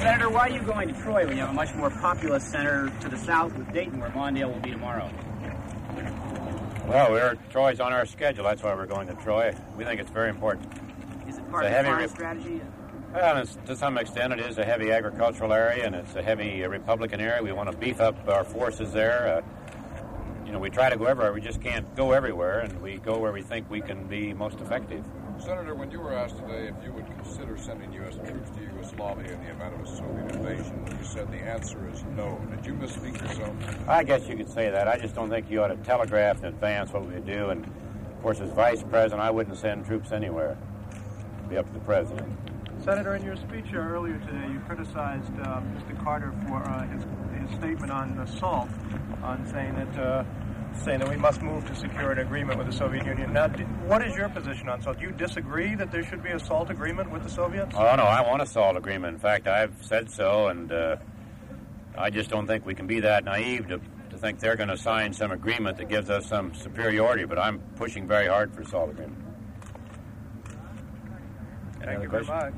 Senator, why are you going to Troy when you have a much more populous center to the south with Dayton, where Mondale will be tomorrow? Well, Troy's on our schedule. That's why we're going to Troy. We think it's very important. Is it part of the farm strategy? Well, to some extent, it is a heavy agricultural area, and it's a heavy Republican area. We want to beef up our forces there. We try to go everywhere. We just can't go everywhere, and we go where we think we can be most effective. Senator, when you were asked today if you would consider sending U.S. troops to Yugoslavia in the event of a Soviet invasion, you said the answer is no. Did you misspeak yourself? I guess you could say that. I just don't think you ought to telegraph in advance what we do. And, of course, as vice president, I wouldn't send troops anywhere. It'd be up to the president. Senator, in your speech earlier today, you criticized Mr. Carter for his statement on assault, on saying that we must move to secure an agreement with the Soviet Union. Now, what is your position on SALT? Do you disagree that there should be a SALT agreement with the Soviets? Oh, no, I want a SALT agreement. In fact, I've said so, and I just don't think we can be that naive to think they're going to sign some agreement that gives us some superiority, but I'm pushing very hard for a SALT agreement. Thank you very much.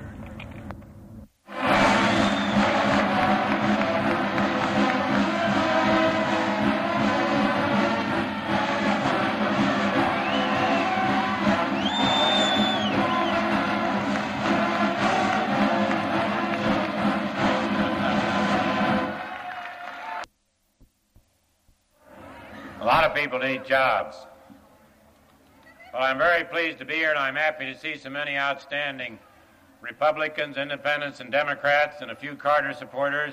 A lot of people need jobs. Well, I'm very pleased to be here, and I'm happy to see so many outstanding Republicans, Independents, and Democrats, and a few Carter supporters.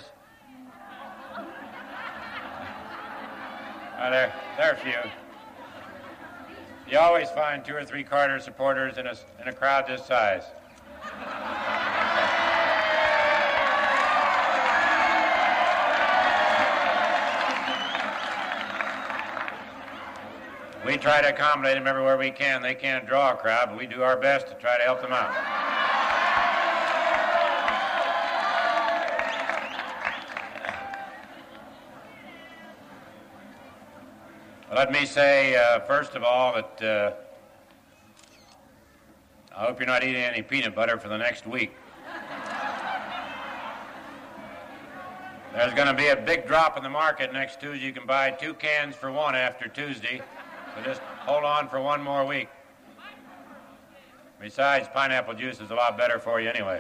There are a few. You always find 2 or 3 Carter supporters in a crowd this size. We try to accommodate them everywhere we can. They can't draw a crowd, but we do our best to try to help them out. Let me say, first of all, that I hope you're not eating any peanut butter for the next week. There's going to be a big drop in the market next Tuesday. You can buy 2 cans for 1 after Tuesday. So just hold on for 1 more week. Besides, pineapple juice is a lot better for you anyway.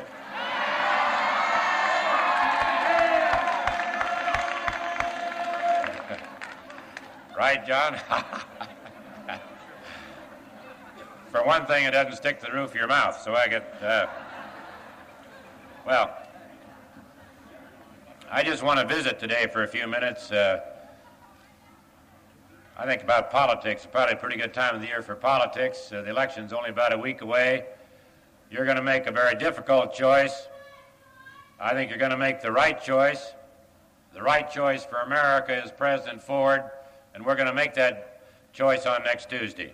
Right, John? For one thing, it doesn't stick to the roof of your mouth, so I get... Well, I just want to visit today for a few minutes. I think about politics. It's probably a pretty good time of the year for politics. The election's only about a week away. You're going to make a very difficult choice. I think you're going to make the right choice. The right choice for America is President Ford, and we're going to make that choice on next Tuesday.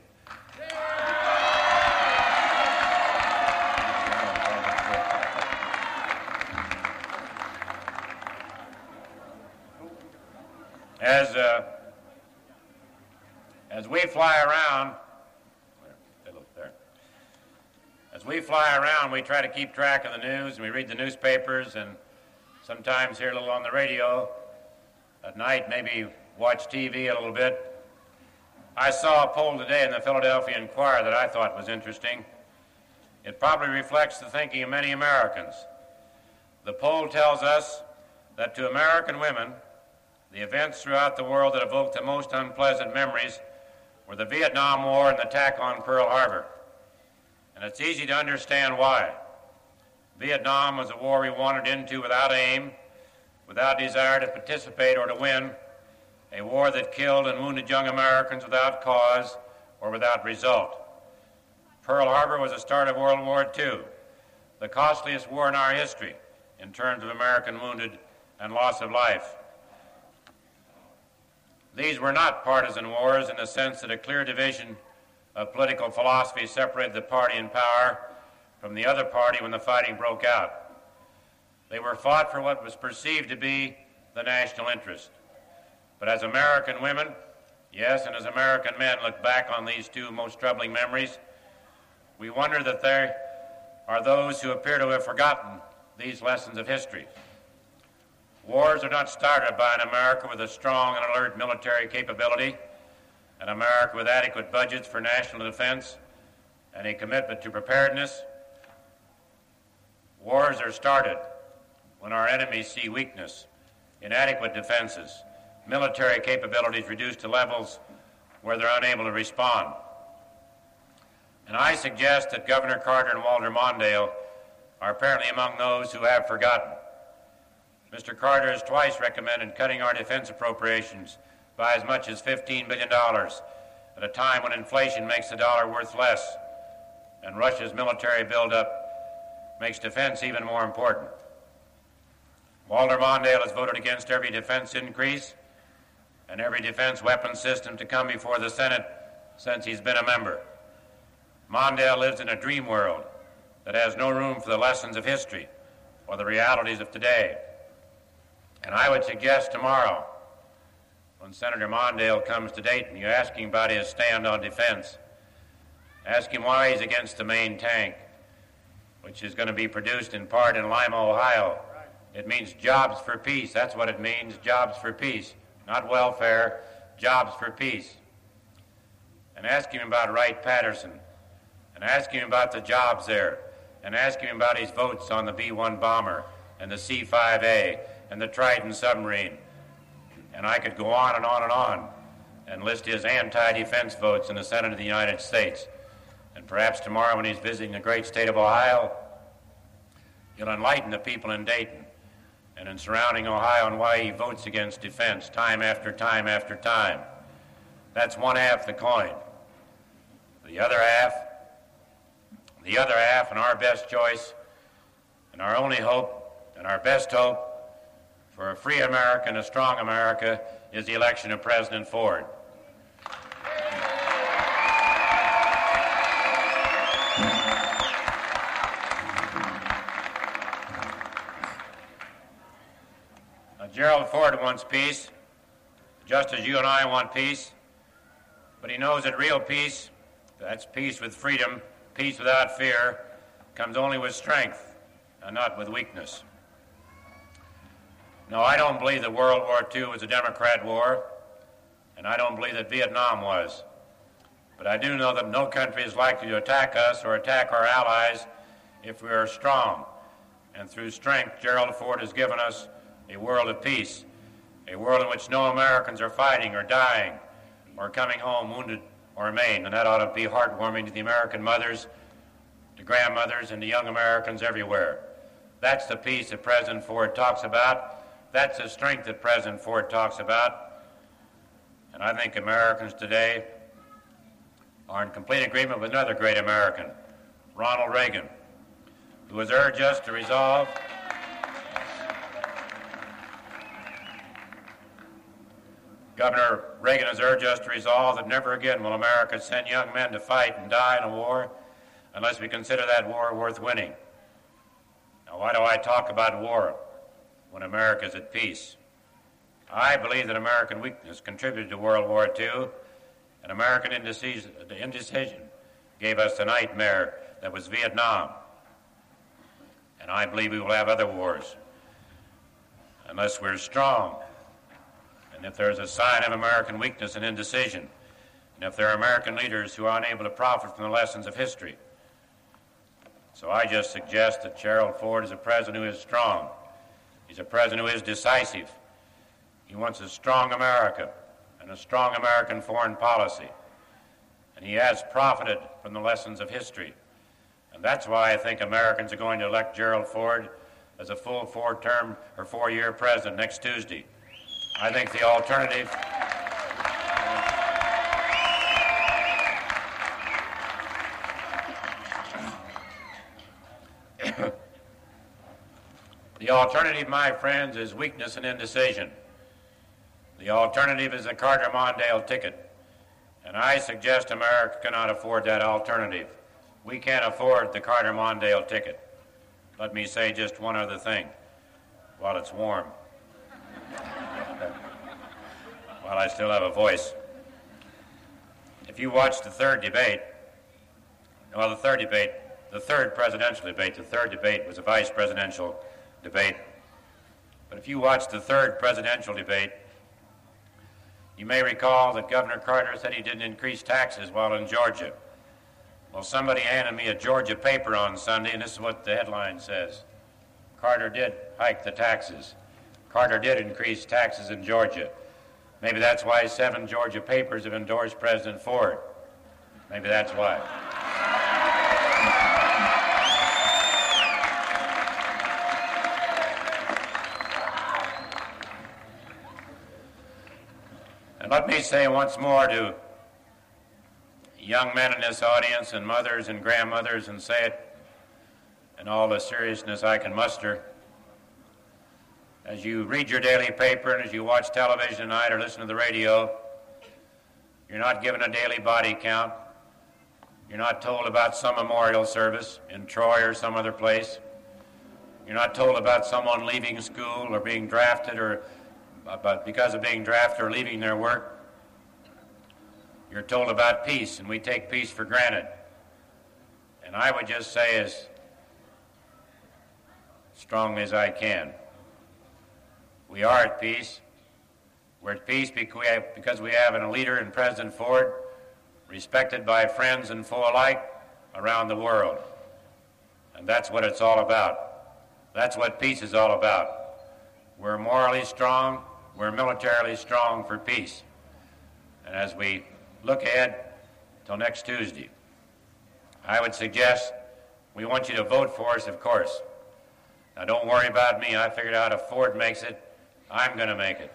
As we fly around, we try to keep track of the news, and we read the newspapers, and sometimes hear a little on the radio. At night, maybe watch TV a little bit. I saw a poll today in the Philadelphia Inquirer that I thought was interesting. It probably reflects the thinking of many Americans. The poll tells us that to American women, the events throughout the world that evoked the most unpleasant memories were the Vietnam War and the attack on Pearl Harbor. And it's easy to understand why. Vietnam was a war we wandered into without aim, without desire to participate or to win, a war that killed and wounded young Americans without cause or without result. Pearl Harbor was the start of World War II, the costliest war in our history in terms of American wounded and loss of life. These were not partisan wars in the sense that a clear division of political philosophy separated the party in power from the other party when the fighting broke out. They were fought for what was perceived to be the national interest. But as American women, yes, and as American men look back on these 2 most troubling memories, we wonder that there are those who appear to have forgotten these lessons of history. Wars are not started by an America with a strong and alert military capability, an America with adequate budgets for national defense, and a commitment to preparedness. Wars are started when our enemies see weakness, inadequate defenses, military capabilities reduced to levels where they're unable to respond. And I suggest that Governor Carter and Walter Mondale are apparently among those who have forgotten. Mr. Carter has twice recommended cutting our defense appropriations by as much as $15 billion at a time when inflation makes the dollar worth less and Russia's military buildup makes defense even more important. Walter Mondale has voted against every defense increase and every defense weapons system to come before the Senate since he's been a member. Mondale lives in a dream world that has no room for the lessons of history or the realities of today. And I would suggest tomorrow, when Senator Mondale comes to Dayton, you ask him about his stand on defense. Ask him why he's against the main tank, which is going to be produced in part in Lima, Ohio. It means jobs for peace. That's what it means, jobs for peace. Not welfare, jobs for peace. And ask him about Wright-Patterson. And ask him about the jobs there. And ask him about his votes on the B-1 bomber and the C-5A and the Trident submarine. And I could go on and on and on and list his anti-defense votes in the Senate of the United States. And perhaps tomorrow when he's visiting the great state of Ohio, he'll enlighten the people in Dayton and in surrounding Ohio on why he votes against defense time after time after time. That's one half the coin. The other half, and our best choice, and our only hope, and our best hope for a free America and a strong America is the election of President Ford. Gerald Ford wants peace, just as you and I want peace, but he knows that real peace, that's peace with freedom, peace without fear, comes only with strength and not with weakness. No, I don't believe that World War II was a Democrat war, and I don't believe that Vietnam was. But I do know that no country is likely to attack us or attack our allies if we are strong. And through strength, Gerald Ford has given us a world of peace, a world in which no Americans are fighting or dying or coming home wounded or maimed. And that ought to be heartwarming to the American mothers, to grandmothers, and to young Americans everywhere. That's the peace that President Ford talks about. That's the strength that President Ford talks about. And I think Americans today are in complete agreement with another great American, Ronald Reagan, who has urged us to resolve Governor Reagan has urged us to resolve that never again will America send young men to fight and die in a war unless we consider that war worth winning. Now, why do I talk about war when America is at peace? I believe that American weakness contributed to World War II, and American indecision gave us the nightmare that was Vietnam. And I believe we will have other wars unless we're strong. And if there's a sign of American weakness and indecision, and if there are American leaders who are unable to profit from the lessons of history. So I just suggest that Gerald Ford is a president who is strong. He's a president who is decisive. He wants a strong America and a strong American foreign policy. And he has profited from the lessons of history. And that's why I think Americans are going to elect Gerald Ford as a full four-year president next Tuesday. I think the alternative my friends, is weakness and indecision. The alternative is the Carter-Mondale ticket. And I suggest America cannot afford that alternative. We can't afford the Carter-Mondale ticket. Let me say just one other thing while it's warm. While I still have a voice. If you watch the third debate, the third presidential debate. The third debate was a vice presidential debate. But if you watch the third presidential debate, you may recall that Governor Carter said he didn't increase taxes while in Georgia. Well, somebody handed me a Georgia paper on Sunday, and this is what the headline says. Carter did hike the taxes. Carter did increase taxes in Georgia. Maybe that's why 7 Georgia papers have endorsed President Ford. Maybe that's why. And let me say once more to young men in this audience and mothers and grandmothers, and say it in all the seriousness I can muster. As you read your daily paper and as you watch television tonight or listen to the radio, you're not given a daily body count. You're not told about some memorial service in Troy or some other place. You're not told about someone leaving school or being drafted or because of being drafted or leaving their work. You're told about peace, and we take peace for granted. And I would just say as strongly as I can, we are at peace. We're at peace because we have a leader in President Ford, respected by friends and foe alike around the world. And that's what it's all about. That's what peace is all about. We're morally strong. We're militarily strong for peace. And as we look ahead till next Tuesday, I would suggest we want you to vote for us, of course. Now, don't worry about me. I figured out if Ford makes it, I'm going to make it.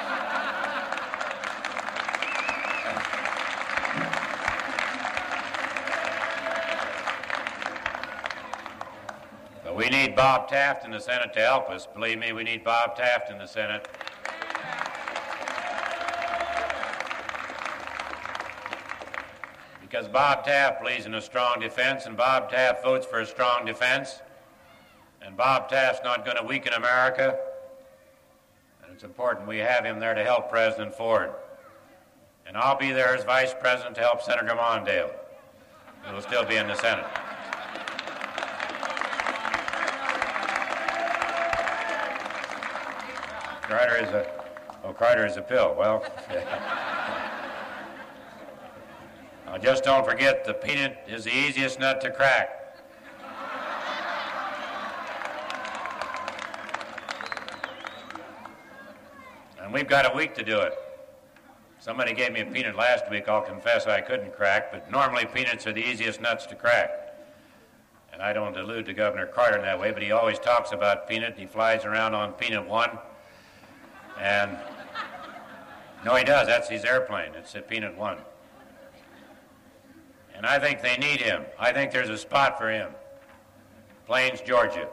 But we need Bob Taft in the Senate to help us. Believe me, we need Bob Taft in the Senate. Because Bob Taft believes in a strong defense, and Bob Taft votes for a strong defense, and Bob Taft's not going to weaken America, and it's important we have him there to help President Ford. And I'll be there as Vice President to help Senator Mondale, who will still be in the Senate. Carter is a pill. Well, now just don't forget the peanut is the easiest nut to crack. And we've got a week to do it. Somebody gave me a peanut last week. I'll confess I couldn't crack, but normally peanuts are the easiest nuts to crack. And I don't allude to Governor Carter in that way, but he always talks about peanut. He flies around on Peanut One. And no, he does. That's his airplane. It's a Peanut One. And I think they need him. I think there's a spot for him. Plains, Georgia.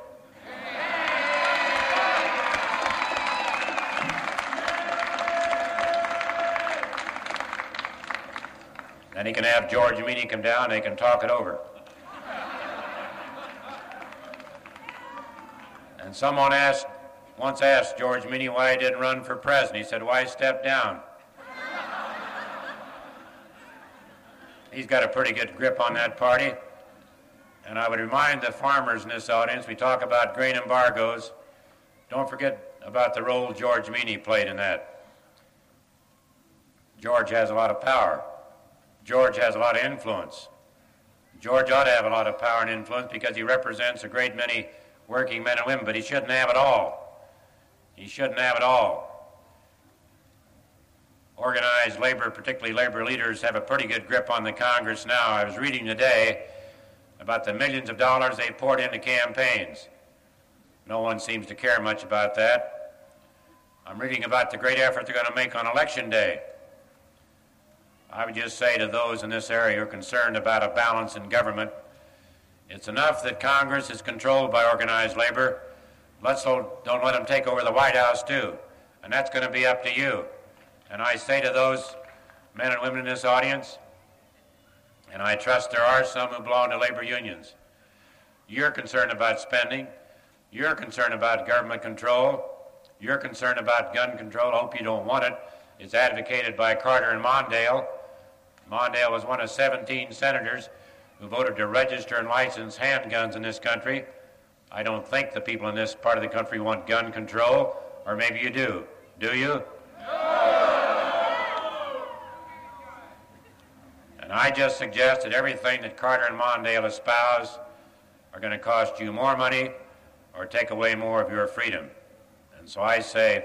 Then he can have George Meany come down and they can talk it over. And someone once asked George Meany why he didn't run for president. He said, why step down? He's got a pretty good grip on that party. And I would remind the farmers in this audience, we talk about grain embargoes. Don't forget about the role George Meany played in that. George has a lot of power. George has a lot of influence. George ought to have a lot of power and influence because he represents a great many working men and women, but he shouldn't have it all. He shouldn't have it all. Organized labor, particularly labor leaders, have a pretty good grip on the Congress now. I was reading today about the millions of dollars they poured into campaigns. No one seems to care much about that. I'm reading about the great effort they're going to make on Election Day. I would just say to those in this area who are concerned about a balance in government, it's enough that Congress is controlled by organized labor. Don't let them take over the White House, too. And that's going to be up to you. And I say to those men and women in this audience, and I trust there are some who belong to labor unions, you're concerned about spending, you're concerned about government control, you're concerned about gun control. I hope you don't want it. It's advocated by Carter and Mondale. Mondale was one of 17 senators who voted to register and license handguns in this country. I don't think the people in this part of the country want gun control, or maybe you do. Do you? No! And I just suggest that everything that Carter and Mondale espouse are going to cost you more money or take away more of your freedom. And so I say,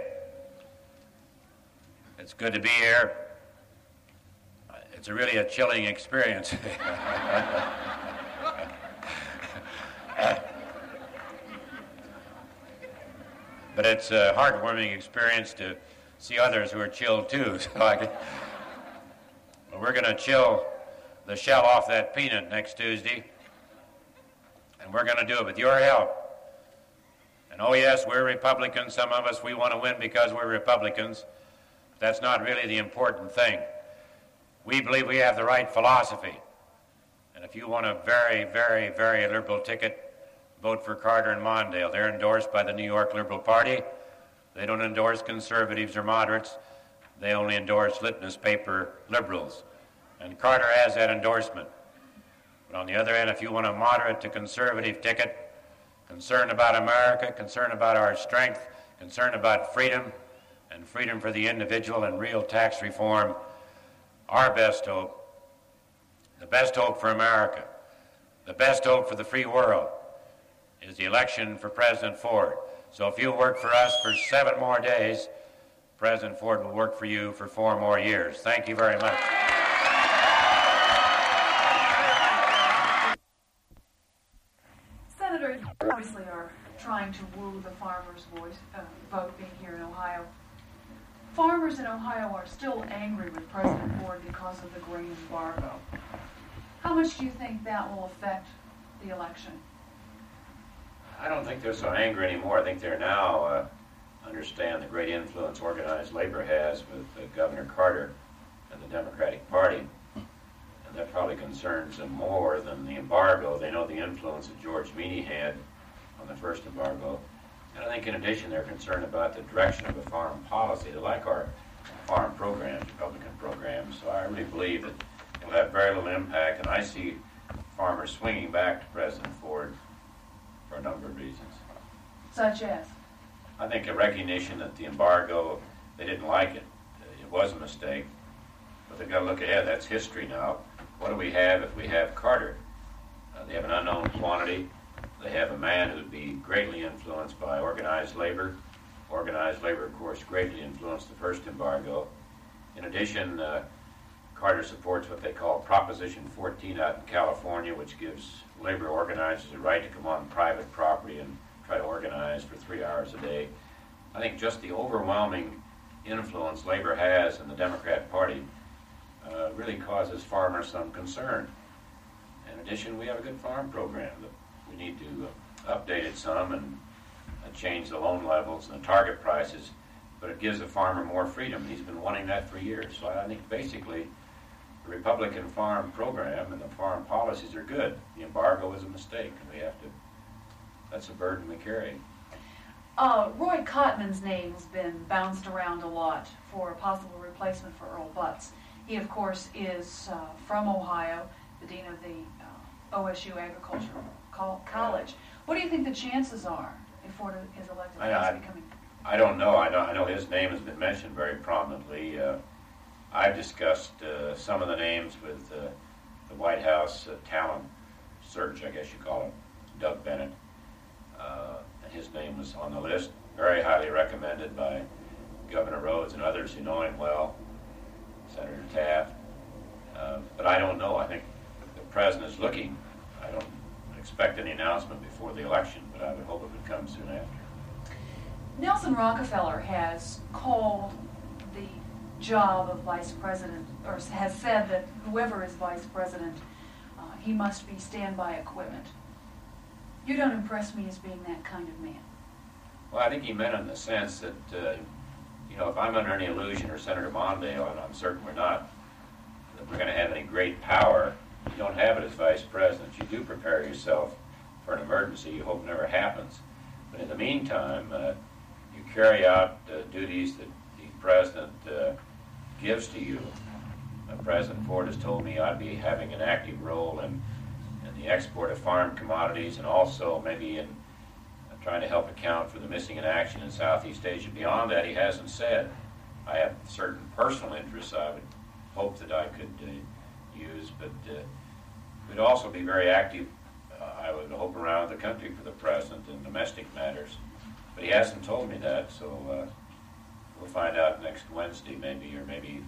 it's good to be here. It's really a chilling experience. But it's a heartwarming experience to see others who are chilled too. So we're going to chill the shell off that peanut next Tuesday, and we're going to do it with your help. And oh yes, we're Republicans. Some of us, we want to win because we're Republicans. But that's not really the important thing. We believe we have the right philosophy. And if you want a very, very, very liberal ticket, vote for Carter and Mondale. They're endorsed by the New York Liberal Party. They don't endorse conservatives or moderates. They only endorse litmus paper liberals. And Carter has that endorsement. But on the other hand, if you want a moderate to conservative ticket, concerned about America, concerned about our strength, concerned about freedom, and freedom for the individual and real tax reform, our best hope, the best hope for America, the best hope for the free world, is the election for President Ford. So if you work for us for 7 more days, President Ford will work for you for 4 more years. Thank you very much. Senators obviously are trying to woo the farmers' vote being here in Ohio. Farmers in Ohio are still angry with President Ford because of the grain embargo. How much do you think that will affect the election? I don't think they're so angry anymore. I think they're now understand the great influence organized labor has with Governor Carter and the Democratic Party. And that probably concerns them more than the embargo. They know the influence that George Meany had on the first embargo. And I think in addition they're concerned about the direction of the farm policy. They like our farm programs, Republican programs. So I really believe that it'll have very little impact. And I see farmers swinging back to President Ford for a number of reasons. Such as? I think a recognition that the embargo, they didn't like it. It was a mistake. But they've got to look ahead. That's history now. What do we have if we have Carter? They have an unknown quantity. They have a man who would be greatly influenced by organized labor. Organized labor, of course, greatly influenced the first embargo. In addition, Carter supports what they call Proposition 14 out in California, which gives labor organizers the right to come on private property and try to organize for 3 hours a day. I think just the overwhelming influence labor has in the Democrat Party really causes farmers some concern. In addition, we have a good farm program that we need to update it some and change the loan levels and the target prices, but it gives the farmer more freedom. He's been wanting that for years. So I think basically the Republican farm program and the farm policies are good. The embargo is a mistake. That's a burden we carry. Roy Cotman's name has been bounced around a lot for a possible replacement for Earl Butz. He, of course, is from Ohio, the dean of the OSU Agricultural College. What do you think the chances are if Ford is elected? I don't know. I know his name has been mentioned very prominently. I've discussed some of the names with the White House talent search, I guess you call it, Doug Bennett. And his name was on the list, very highly recommended by Governor Rhodes and others who know him well, Senator Taft. But I don't know. I think the president is looking. I don't expect any announcement before the election, but I would hope it would come soon after. Nelson Rockefeller has called the job of vice president, or has said that whoever is vice president, he must be standby equipment. You don't impress me as being that kind of man. Well, I think he meant in the sense that, if I'm under any illusion, or Senator Mondale, and I'm certain we're not, that we're going to have any great power, you don't have it as vice president. You do prepare yourself for an emergency you hope never happens. But in the meantime, you carry out duties that the president gives to you. President Ford has told me I'd be having an active role in the export of farm commodities, and also maybe in trying to help account for the missing in action in Southeast Asia. Beyond that, he hasn't said. I have certain personal interests I would hope that I could use, but we'd also be very active, I would hope, around the country for the president in domestic matters. But he hasn't told me that, so we'll find out next Wednesday maybe, or maybe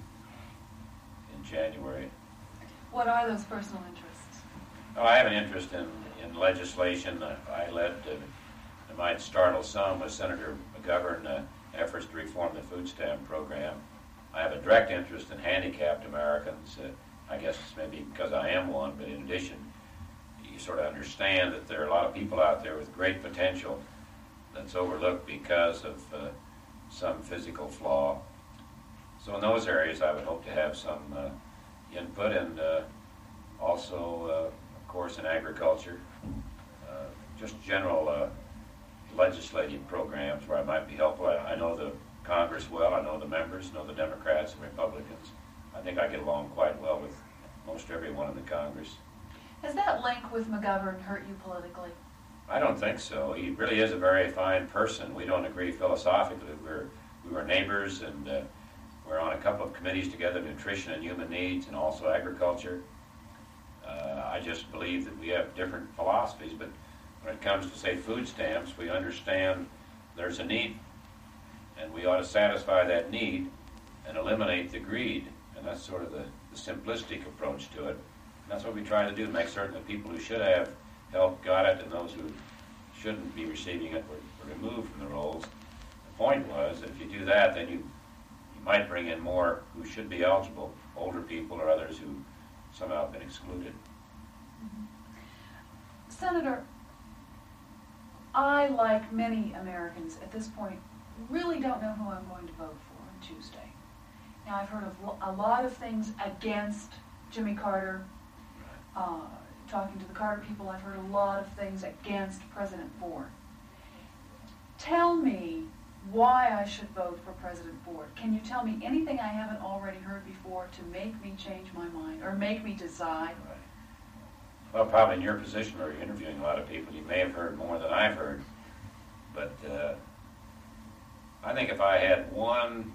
in January. What are those personal interests? Oh, I have an interest in legislation. I led, it might startle some, with Senator McGovern efforts to reform the food stamp program. I have a direct interest in handicapped Americans. I guess maybe because I am one, but in addition, you sort of understand that there are a lot of people out there with great potential that's overlooked because of some physical flaw. So in those areas, I would hope to have some input, and also, of course, in agriculture, just general legislative programs where I might be helpful. I know the Congress well. I know the members, know the Democrats and Republicans. I think I get along quite well with most everyone in the Congress. Has that link with McGovern hurt you politically? I don't think so. He really is a very fine person. We don't agree philosophically. We were neighbors, and we're on a couple of committees together, nutrition and human needs, and also agriculture. I just believe that we have different philosophies, but when it comes to, say, food stamps, we understand there's a need, and we ought to satisfy that need and eliminate the greed, and that's sort of the simplistic approach to it. And that's what we try to do, make certain that people who should have help got it, and those who shouldn't be receiving it were removed from the rolls. The point was that if you do that, then you might bring in more who should be eligible, older people or others who somehow have been excluded. Mm-hmm. Senator, I, like many Americans at this point, really don't know who I'm going to vote for on Tuesday. Now, I've heard of a lot of things against Jimmy Carter. Talking to the Carter people, I've heard a lot of things against President Ford. Tell me why I should vote for President Ford. Can you tell me anything I haven't already heard before to make me change my mind or make me decide? Right. Well, probably in your position where you're interviewing a lot of people, you may have heard more than I've heard. But I think if I had one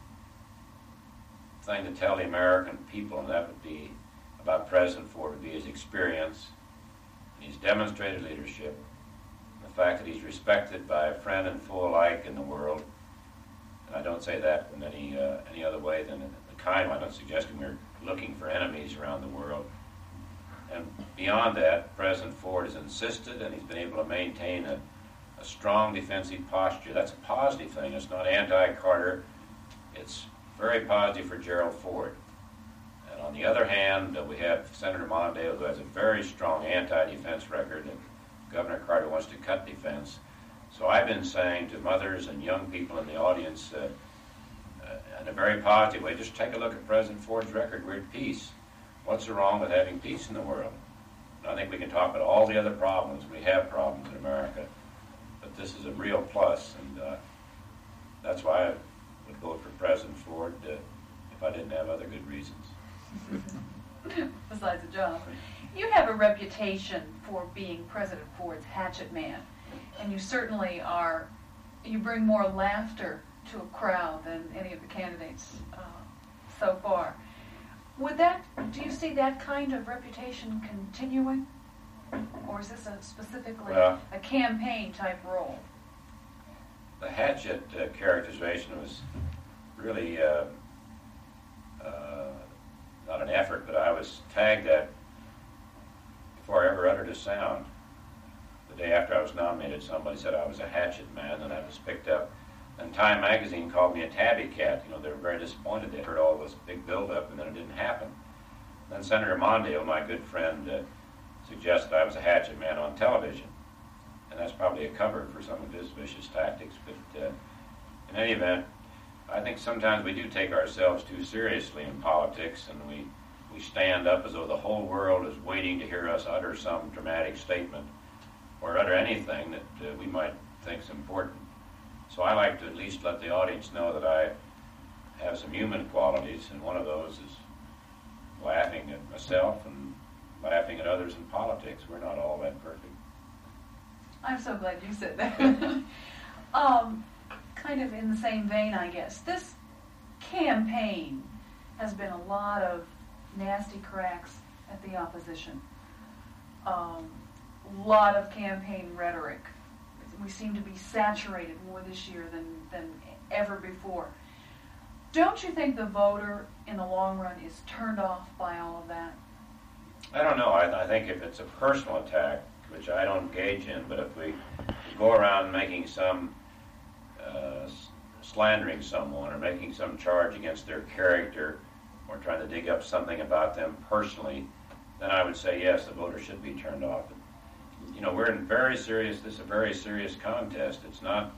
thing to tell the American people, and that would be about President Ford, would be his experience. And he's demonstrated leadership. The fact that he's respected by friend and foe alike in the world. And I don't say that in any other way than the kind way. I'm not suggesting we're looking for enemies around the world. And beyond that, President Ford has insisted, and he's been able to maintain a strong defensive posture. That's a positive thing. It's not anti-Carter. It's very positive for Gerald Ford. And on the other hand, we have Senator Mondale, who has a very strong anti-defense record, and Governor Carter wants to cut defense. So I've been saying to mothers and young people in the audience, in a very positive way, just take a look at President Ford's record. We're at peace. What's wrong with having peace in the world? And I think we can talk about all the other problems. We have problems in America, but this is a real plus, and that's why I would vote for President Ford if I didn't have other good reasons. Besides the job. You have a reputation for being President Ford's hatchet man, and you certainly are. You bring more laughter to a crowd than any of the candidates so far. Do you see that kind of reputation continuing? Or is this specifically a campaign type role? The hatchet characterization was really not an effort, but I was tagged that before I ever uttered a sound. The day after I was nominated, somebody said I was a hatchet man, and I was picked up. And Time magazine called me a tabby cat. You know, they were very disappointed. They heard all this big buildup, and then it didn't happen. Then Senator Mondale, my good friend, suggested I was a hatchet man on television. And that's probably a cover for some of his vicious tactics. But in any event, I think sometimes we do take ourselves too seriously in politics, and we stand up as though the whole world is waiting to hear us utter some dramatic statement or utter anything that we might think is important. So I like to at least let the audience know that I have some human qualities, and one of those is laughing at myself and laughing at others in politics. We're not all that perfect. I'm so glad you said that. Kind of in the same vein, I guess. This campaign has been a lot of nasty cracks at the opposition. Lot of campaign rhetoric. We seem to be saturated more this year than ever before. Don't you think the voter in the long run is turned off by all of that? I don't know. I think if it's a personal attack, which I don't engage in, but if we go around making some slandering someone or making some charge against their character or trying to dig up something about them personally, then I would say yes, the voter should be turned off. You know, we're in this is a very serious contest. It's not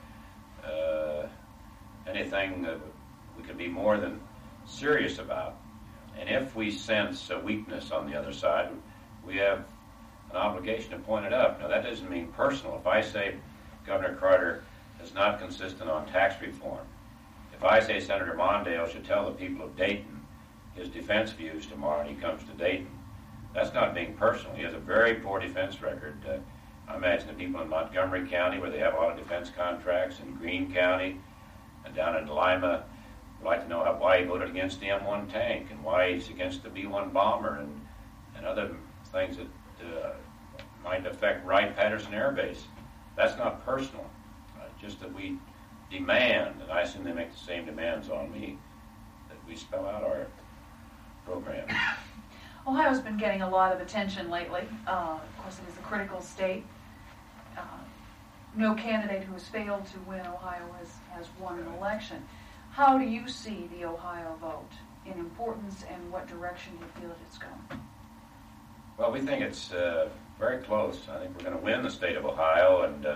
anything that we can be more than serious about. And if we sense a weakness on the other side, we have an obligation to point it up. Now, that doesn't mean personal. If I say Governor Carter is not consistent on tax reform, if I say Senator Mondale should tell the people of Dayton his defense views tomorrow when he comes to Dayton, that's not being personal. He has a very poor defense record. I imagine the people in Montgomery County, where they have a lot of defense contracts, in Greene County, and down in Lima, would like to know why he voted against the M1 tank and why he's against the B-1 bomber and other things that might affect Wright-Patterson Air Base. That's not personal. Just that we demand, and I assume they make the same demands on me, that we spell out our program. Ohio's been getting a lot of attention lately. Of course, it is a critical state. No candidate who has failed to win Ohio has won an election. How do you see the Ohio vote in importance, and what direction do you feel that it's going? Well, we think it's very close. I think we're going to win the state of Ohio, and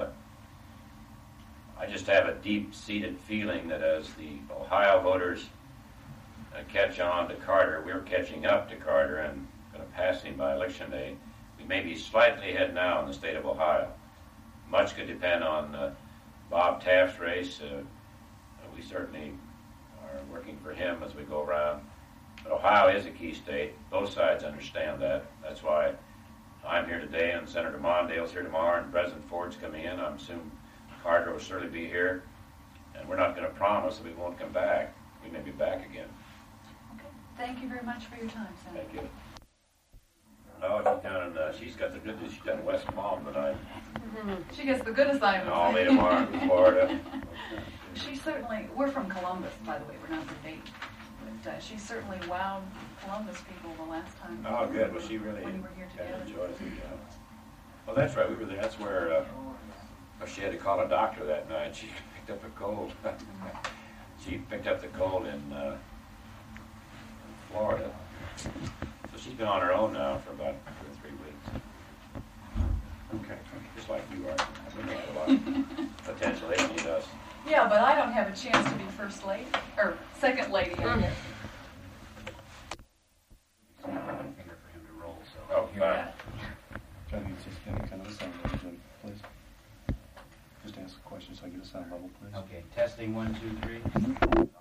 I just have a deep-seated feeling that as the Ohio voters catch on to Carter, we're catching up to Carter and going to pass him by Election Day. We may be slightly ahead now in the state of Ohio. Much could depend on Bob Taft's race. We certainly are working for him as we go around. But Ohio is a key state. Both sides understand that. That's why I'm here today, and Senator Mondale's here tomorrow, and President Ford's coming in. I'm assuming Carter will certainly be here. And we're not going to promise that we won't come back. We may be back again. Okay. Thank you very much for your time, Senator. Thank you. Oh, she's got the good, she's done West Palm tonight. She gets the good assignments. All day tomorrow in Florida. She certainly, we're from Columbus, by the way, we're not from Dayton. But she certainly wowed Columbus people the last time. Oh, good. Well, she really when you were here together. enjoys it. Well, that's right. We were there. That's where she had to call a doctor that night. She picked up a cold. She picked up the cold in Florida. So she's been on her own now for about 2 or 3 weeks. Okay. Just like you are. We have a lot of potential. They need us. Yeah, but I don't have a chance to be first lady, or second lady, I guess. Finger for him to roll, so. Oh, fine. John, you just get kind of a sound level, please. Just ask a question so I get a sound level, please. Okay, testing 1, 2, 3.